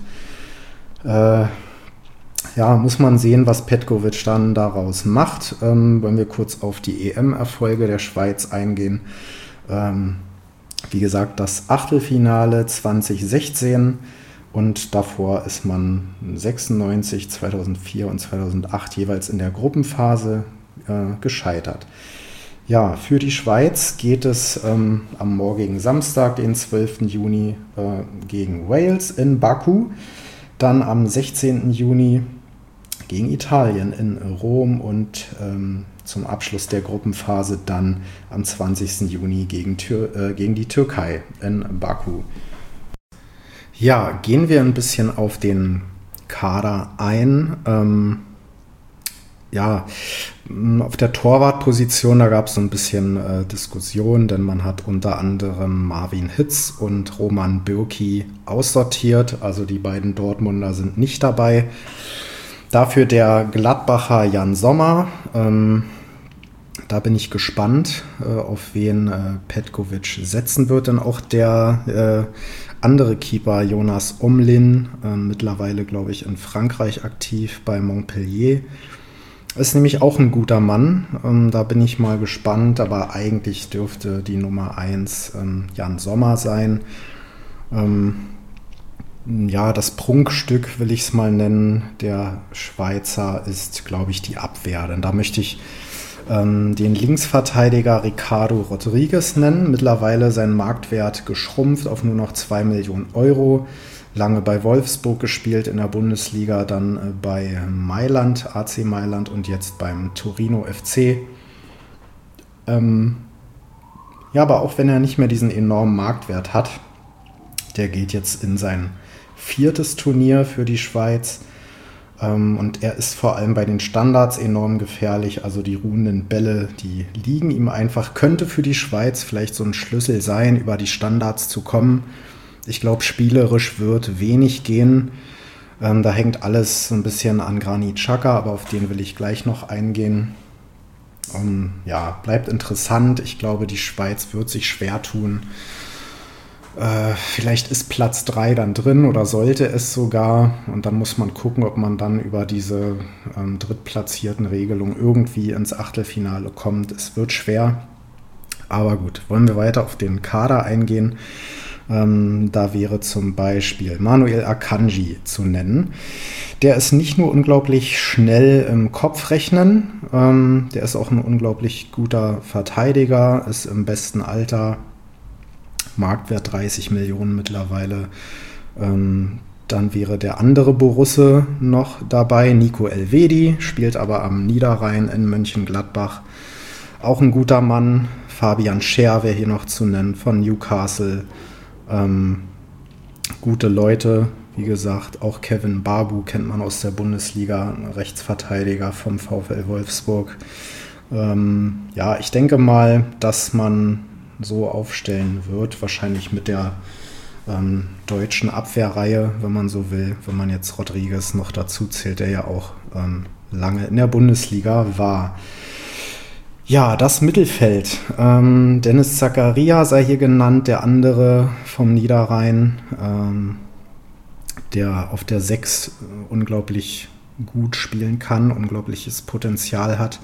Ja, muss man sehen, was Petkovic dann daraus macht. Wollen wir kurz auf die EM-Erfolge der Schweiz eingehen. Wie gesagt, das Achtelfinale 2016, und davor ist man 96, 2004 und 2008 jeweils in der Gruppenphase gescheitert. Ja, für die Schweiz geht es am morgigen Samstag, den 12. Juni, gegen Wales in Baku. Dann am 16. Juni gegen Italien in Rom und zum Abschluss der Gruppenphase dann am 20. Juni gegen die Türkei in Baku. Ja, gehen wir ein bisschen auf den Kader ein. Ja, auf der Torwartposition, da gab es so ein bisschen Diskussion, denn man hat unter anderem Marvin Hitz und Roman Bürki aussortiert. Also die beiden Dortmunder sind nicht dabei. Dafür der Gladbacher Jan Sommer. Da bin ich gespannt, auf wen Petkovic setzen wird. Denn auch der andere Keeper Jonas Omlin, mittlerweile, glaube ich, in Frankreich aktiv bei Montpellier, ist nämlich auch ein guter Mann. Da bin ich mal gespannt, aber eigentlich dürfte die Nummer 1 Jan Sommer sein. Ja, das Prunkstück, will ich es mal nennen, der Schweizer ist, glaube ich, die Abwehr. Denn da möchte ich den Linksverteidiger Ricardo Rodriguez nennen. Mittlerweile sein Marktwert geschrumpft auf nur noch 2 Millionen Euro. Lange bei Wolfsburg gespielt in der Bundesliga, dann bei Mailand, AC Mailand und jetzt beim Torino FC. Ja, aber auch wenn er nicht mehr diesen enormen Marktwert hat, der geht jetzt in sein 4. Turnier für die Schweiz. Und er ist vor allem bei den Standards enorm gefährlich. Also die ruhenden Bälle, die liegen ihm einfach. Könnte für die Schweiz vielleicht so ein Schlüssel sein, über die Standards zu kommen. Ich glaube, spielerisch wird wenig gehen. Da hängt alles so ein bisschen an Granit Xhaka, aber auf den will ich gleich noch eingehen. Ja, bleibt interessant. Ich glaube, die Schweiz wird sich schwer tun. Vielleicht ist Platz 3 dann drin oder sollte es sogar. Und dann muss man gucken, ob man dann über diese drittplatzierten Regelung irgendwie ins Achtelfinale kommt. Es wird schwer. Aber gut, wollen wir weiter auf den Kader eingehen. Da wäre zum Beispiel Manuel Akanji zu nennen. Der ist nicht nur unglaublich schnell im Kopfrechnen, der ist auch ein unglaublich guter Verteidiger, ist im besten Alter, Marktwert 30 Millionen mittlerweile. Dann wäre der andere Borusse noch dabei, Nico Elvedi, spielt aber am Niederrhein in Mönchengladbach. Auch ein guter Mann. Fabian Schär wäre hier noch zu nennen von Newcastle. Gute Leute, wie gesagt, auch Kevin Babu kennt man aus der Bundesliga, ein Rechtsverteidiger vom VfL Wolfsburg. Ja, ich denke mal, dass man so aufstellen wird, wahrscheinlich mit der deutschen Abwehrreihe, wenn man so will, wenn man jetzt Rodriguez noch dazu zählt, der ja auch lange in der Bundesliga war. Ja, das Mittelfeld. Dennis Zakaria sei hier genannt, der andere vom Niederrhein, der auf der 6 unglaublich gut spielen kann, unglaubliches Potenzial hat.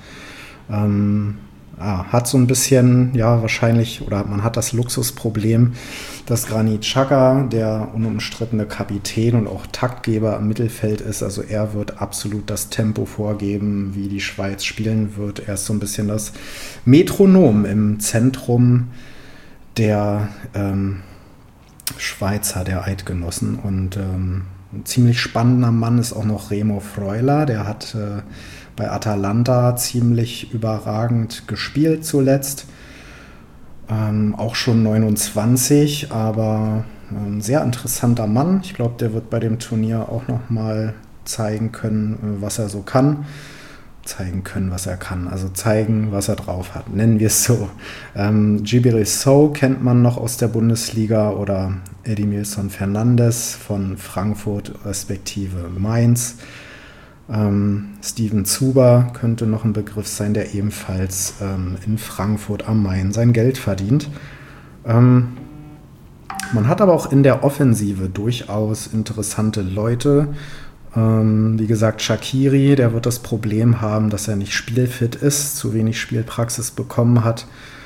Hat so ein bisschen, ja, wahrscheinlich, oder man hat das Luxusproblem, dass Granit Xhaka der unumstrittene Kapitän und auch Taktgeber im Mittelfeld ist. Also er wird absolut das Tempo vorgeben, wie die Schweiz spielen wird. Er ist so ein bisschen das Metronom im Zentrum der Schweizer, der Eidgenossen. Und ein ziemlich spannender Mann ist auch noch Remo Freuler, der hat bei Atalanta ziemlich überragend gespielt zuletzt. Auch schon 29, aber ein sehr interessanter Mann. Ich glaube, der wird bei dem Turnier auch nochmal zeigen können, was er so kann. Zeigen können, was er kann. Also zeigen, was er drauf hat. Nennen wir es so. Djibril Sow kennt man noch aus der Bundesliga oder Edimilson Fernandes von Frankfurt respektive Mainz. Steven Zuber könnte noch ein Begriff sein, der ebenfalls in Frankfurt am Main sein Geld verdient. Man hat aber auch in der Offensive durchaus interessante Leute. Wie gesagt, Shaqiri, der wird das Problem haben, dass er nicht spielfit ist, zu wenig Spielpraxis bekommen hat.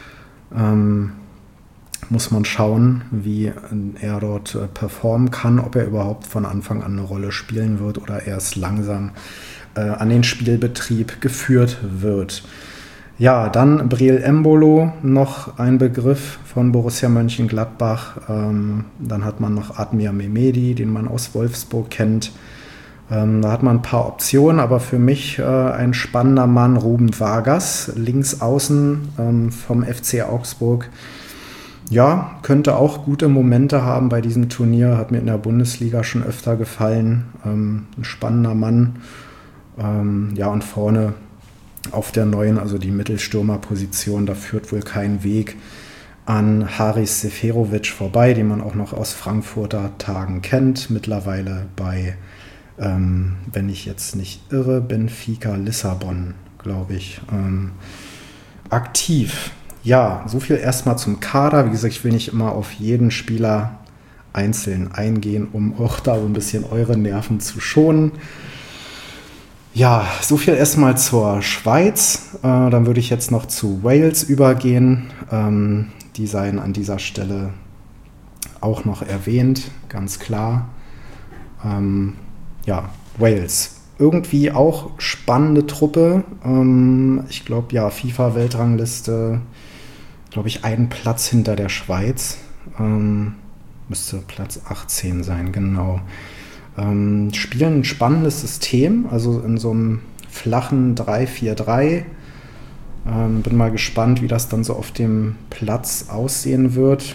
Muss man schauen, wie er dort performen kann, ob er überhaupt von Anfang an eine Rolle spielen wird oder erst langsam an den Spielbetrieb geführt wird. Ja, dann Breel Embolo, noch ein Begriff von Borussia Mönchengladbach. Dann hat man noch Admir Mehmedi, den man aus Wolfsburg kennt. Da hat man ein paar Optionen, aber für mich ein spannender Mann, Ruben Vargas, links außen vom FC Augsburg. Ja, könnte auch gute Momente haben bei diesem Turnier, hat mir in der Bundesliga schon öfter gefallen. Ein spannender Mann. Ja, und vorne auf der 9, also die Mittelstürmerposition, da führt wohl kein Weg an Haris Seferovic vorbei, den man auch noch aus Frankfurter Tagen kennt. Mittlerweile bei, wenn ich jetzt nicht irre, Benfica Lissabon, glaube ich, aktiv. Ja, so viel erstmal zum Kader. Wie gesagt, ich will nicht immer auf jeden Spieler einzeln eingehen, um auch da ein bisschen eure Nerven zu schonen. Ja, so viel erstmal zur Schweiz. Dann würde ich jetzt noch zu Wales übergehen. Die seien an dieser Stelle auch noch erwähnt, ganz klar. Ja, Wales. Irgendwie auch spannende Truppe. Ich glaube, ja, FIFA-Weltrangliste, glaube ich, einen Platz hinter der Schweiz. Müsste Platz 18 sein, genau. Spielen ein spannendes System, also in so einem flachen 3-4-3. Bin mal gespannt, wie das dann so auf dem Platz aussehen wird.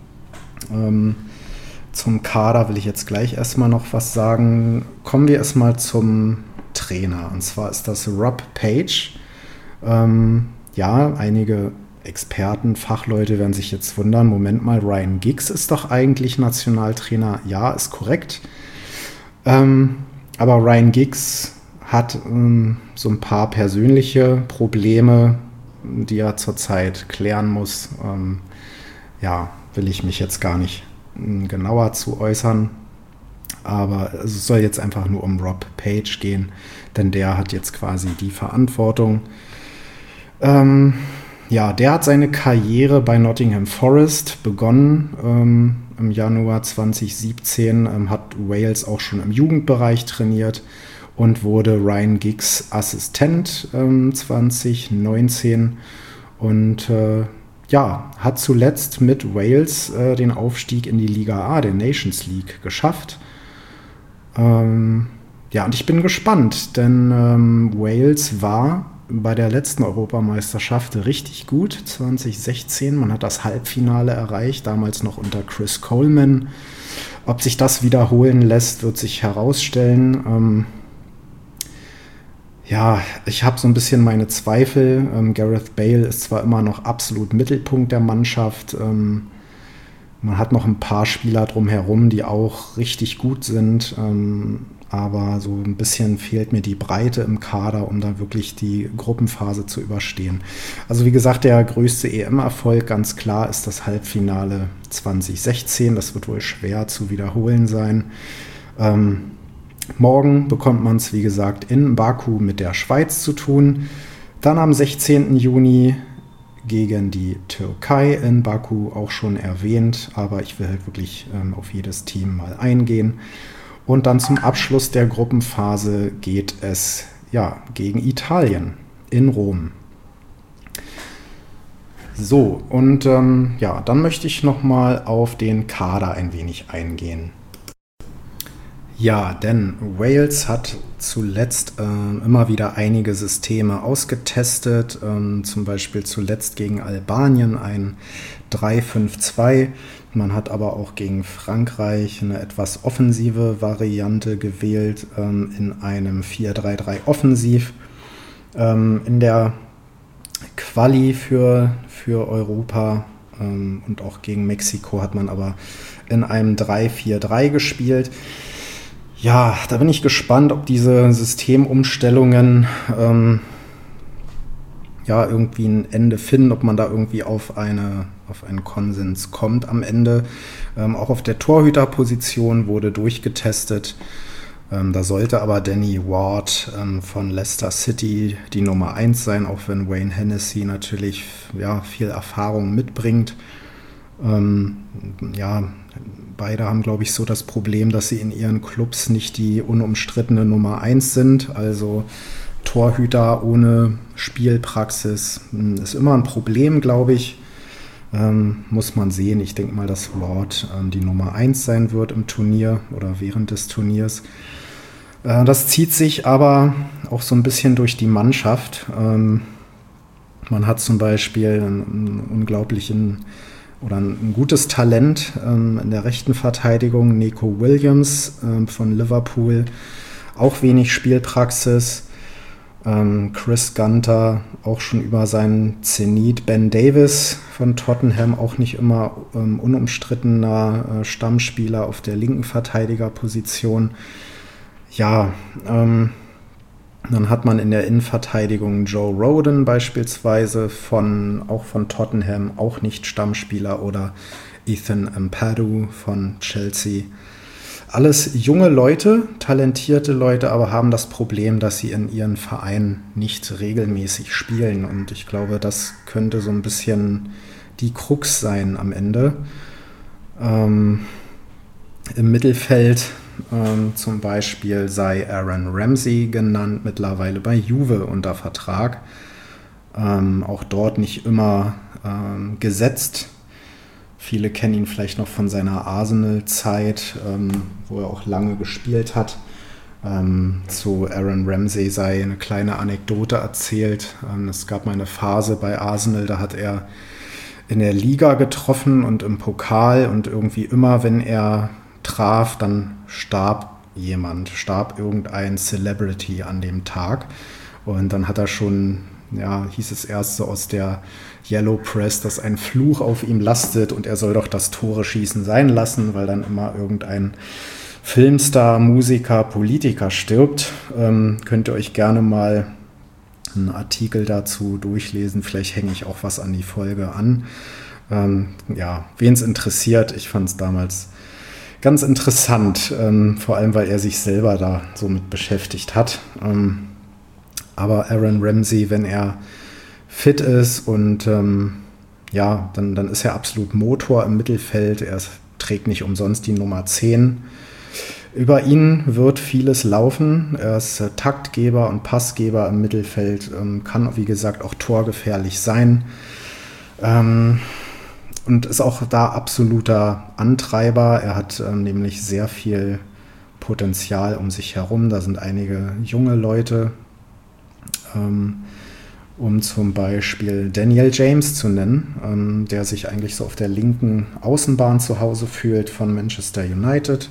Zum Kader will ich jetzt gleich erstmal noch was sagen. Kommen wir erstmal zum Trainer. Und zwar ist das Rob Page. Ja, einige Experten, Fachleute werden sich jetzt wundern. Moment mal, Ryan Giggs ist doch eigentlich Nationaltrainer. Ja, ist korrekt. Aber Ryan Giggs hat so ein paar persönliche Probleme, die er zurzeit klären muss. Ja, will ich mich jetzt gar nicht genauer zu äußern. Aber es soll jetzt einfach nur um Rob Page gehen, denn der hat jetzt quasi die Verantwortung. Ja, der hat seine Karriere bei Nottingham Forest begonnen. Im Januar 2017 hat Wales auch schon im Jugendbereich trainiert und wurde Ryan Giggs Assistent 2019 und ja, hat zuletzt mit Wales den Aufstieg in die Liga A, der Nations League, geschafft. Ja, und ich bin gespannt, denn Wales war bei der letzten Europameisterschaft richtig gut, 2016. Man hat das Halbfinale erreicht, damals noch unter Chris Coleman. Ob sich das wiederholen lässt, wird sich herausstellen. Ja, ich habe so ein bisschen meine Zweifel. Gareth Bale ist zwar immer noch absolut Mittelpunkt der Mannschaft. Man hat noch ein paar Spieler drumherum, die auch richtig gut sind, aber so ein bisschen fehlt mir die Breite im Kader, um da wirklich die Gruppenphase zu überstehen. Also wie gesagt, der größte EM-Erfolg, ganz klar, ist das Halbfinale 2016. Das wird wohl schwer zu wiederholen sein. Morgen bekommt man es, wie gesagt, in Baku mit der Schweiz zu tun. Dann am 16. Juni gegen die Türkei in Baku, auch schon erwähnt, aber ich will halt wirklich auf jedes Team mal eingehen. Und dann zum Abschluss der Gruppenphase geht es gegen Italien in Rom. So, und dann möchte ich nochmal auf den Kader ein wenig eingehen. Ja, denn Wales hat zuletzt immer wieder einige Systeme ausgetestet, zum Beispiel zuletzt gegen Albanien ein 3-5-2. Man hat aber auch gegen Frankreich eine etwas offensive Variante gewählt, in einem 4-3-3 offensiv. In der Quali für Europa und auch gegen Mexiko hat man aber in einem 3-4-3 gespielt. Ja, da bin ich gespannt, ob diese Systemumstellungen irgendwie ein Ende finden, ob man da irgendwie auf einen Konsens kommt am Ende. Auch auf der Torhüterposition wurde durchgetestet. Da sollte aber Danny Ward von Leicester City die Nummer 1 sein, auch wenn Wayne Hennessy natürlich viel Erfahrung mitbringt. Beide haben, glaube ich, so das Problem, dass sie in ihren Clubs nicht die unumstrittene Nummer 1 sind. Also Torhüter ohne Spielpraxis ist immer ein Problem, glaube ich. Muss man sehen. Ich denke mal, dass Ward die Nummer 1 sein wird im Turnier oder während des Turniers. Das zieht sich aber auch so ein bisschen durch die Mannschaft. Man hat zum Beispiel einen ein gutes Talent in der rechten Verteidigung, Neco Williams von Liverpool, auch wenig Spielpraxis. Chris Gunter auch schon über seinen Zenit. Ben Davies von Tottenham, auch nicht immer unumstrittener Stammspieler auf der linken Verteidigerposition. Dann hat man in der Innenverteidigung Joe Rodon beispielsweise auch von Tottenham, auch nicht Stammspieler, oder Ethan Ampadu von Chelsea. Alles junge Leute, talentierte Leute, aber haben das Problem, dass sie in ihren Vereinen nicht regelmäßig spielen. Und ich glaube, das könnte so ein bisschen die Krux sein am Ende. Im Mittelfeld zum Beispiel sei Aaron Ramsey genannt, mittlerweile bei Juve unter Vertrag. Auch dort nicht immer gesetzt. Viele kennen ihn vielleicht noch von seiner Arsenal-Zeit, wo er auch lange gespielt hat. Zu Aaron Ramsey sei eine kleine Anekdote erzählt. Es gab mal eine Phase bei Arsenal, da hat er in der Liga getroffen und im Pokal, und irgendwie immer, wenn er traf, dann starb irgendein Celebrity an dem Tag. Und dann hat er schon, hieß es erst so aus der Yellow Press, dass ein Fluch auf ihm lastet und er soll doch das Tore schießen sein lassen, weil dann immer irgendein Filmstar, Musiker, Politiker stirbt. Könnt ihr euch gerne mal einen Artikel dazu durchlesen. Vielleicht hänge ich auch was an die Folge an. Wen es interessiert, ich fand es damals ganz interessant, vor allem, weil er sich selber da so mit beschäftigt hat. Aber Aaron Ramsey, wenn er fit ist und dann ist er absolut Motor im Mittelfeld. Er trägt nicht umsonst die Nummer 10. Über ihn wird vieles laufen. Er ist Taktgeber und Passgeber im Mittelfeld, kann, wie gesagt, auch torgefährlich sein. Und ist auch da absoluter Antreiber. Er hat nämlich sehr viel Potenzial um sich herum. Da sind einige junge Leute, um zum Beispiel Daniel James zu nennen, der sich eigentlich so auf der linken Außenbahn zu Hause fühlt von Manchester United.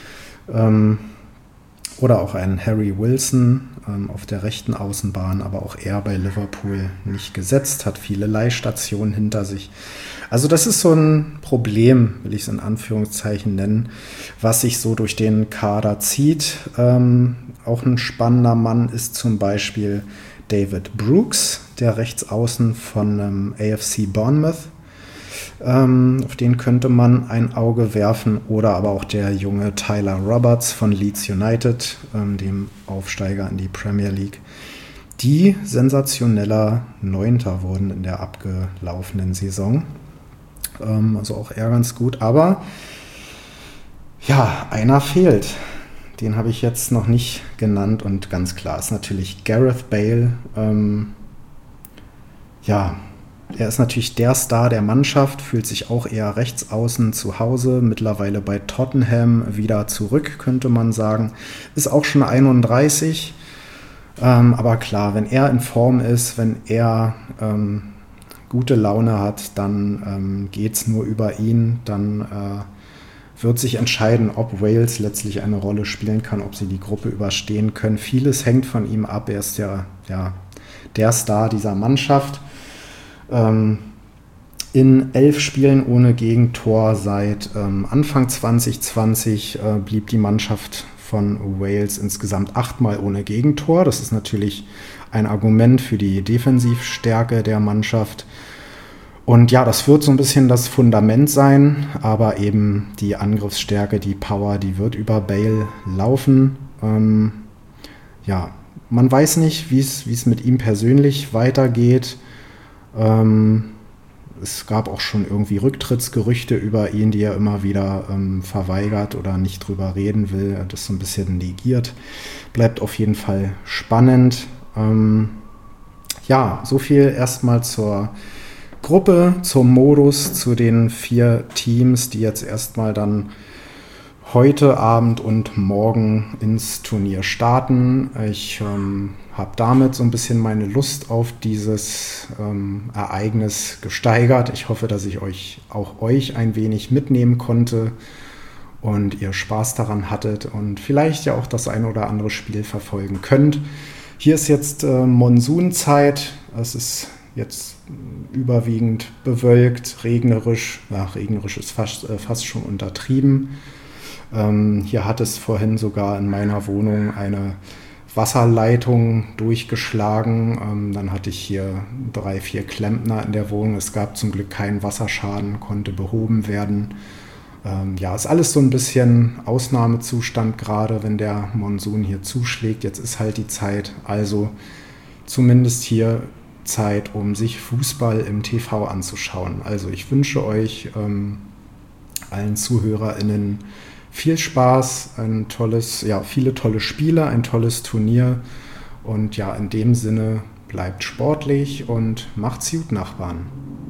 Oder auch einen Harry Wilson auf der rechten Außenbahn, aber auch er bei Liverpool nicht gesetzt, hat viele Leihstationen hinter sich. Also das ist so ein Problem, will ich es in Anführungszeichen nennen, was sich so durch den Kader zieht. Auch ein spannender Mann ist zum Beispiel David Brooks, der Rechtsaußen von AFC Bournemouth. Auf den könnte man ein Auge werfen. Oder aber auch der junge Tyler Roberts von Leeds United, dem Aufsteiger in die Premier League, die sensationeller Neunter wurden in der abgelaufenen Saison. Also auch eher ganz gut. Aber ja, einer fehlt. Den habe ich jetzt noch nicht genannt. Und ganz klar ist natürlich Gareth Bale. Ja, er ist natürlich der Star der Mannschaft, fühlt sich auch eher rechts außen zu Hause, mittlerweile bei Tottenham wieder zurück, könnte man sagen. Ist auch schon 31. Aber klar, wenn er in Form ist, wenn er gute Laune hat, dann geht es nur über ihn. Dann wird sich entscheiden, ob Wales letztlich eine Rolle spielen kann, ob sie die Gruppe überstehen können. Vieles hängt von ihm ab. Er ist der Star dieser Mannschaft. In 11 Spielen ohne Gegentor seit Anfang 2020 blieb die Mannschaft von Wales insgesamt 8-mal ohne Gegentor. Das ist natürlich ein Argument für die Defensivstärke der Mannschaft. Und ja, das wird so ein bisschen das Fundament sein, aber eben die Angriffsstärke, die Power, die wird über Bale laufen. Ja, man weiß nicht, wie es mit ihm persönlich weitergeht. Es gab auch schon irgendwie Rücktrittsgerüchte über ihn, die er immer wieder verweigert oder nicht drüber reden will. Er hat das so ein bisschen negiert. Bleibt auf jeden Fall spannend. Ja, so viel erstmal zur Gruppe, zum Modus, zu den 4 Teams, die jetzt erstmal dann heute Abend und morgen ins Turnier starten. Ich habe damit so ein bisschen meine Lust auf dieses Ereignis gesteigert. Ich hoffe, dass ich euch ein wenig mitnehmen konnte und ihr Spaß daran hattet und vielleicht ja auch das ein oder andere Spiel verfolgen könnt. Hier ist jetzt Monsunzeit. Es ist jetzt überwiegend bewölkt, regnerisch. Ja, regnerisch ist fast schon untertrieben. Hier hat es vorhin sogar in meiner Wohnung eine Wasserleitung durchgeschlagen. Dann hatte ich hier 3, 4 Klempner in der Wohnung. Es gab zum Glück keinen Wasserschaden, konnte behoben werden. Ja, ist alles so ein bisschen Ausnahmezustand gerade, wenn der Monsun hier zuschlägt. Jetzt ist halt die Zeit, also zumindest hier Zeit, um sich Fußball im TV anzuschauen. Also ich wünsche euch allen ZuhörerInnen viel Spaß, viele tolle Spiele, ein tolles Turnier und ja, in dem Sinne bleibt sportlich und macht's gut, Nachbarn.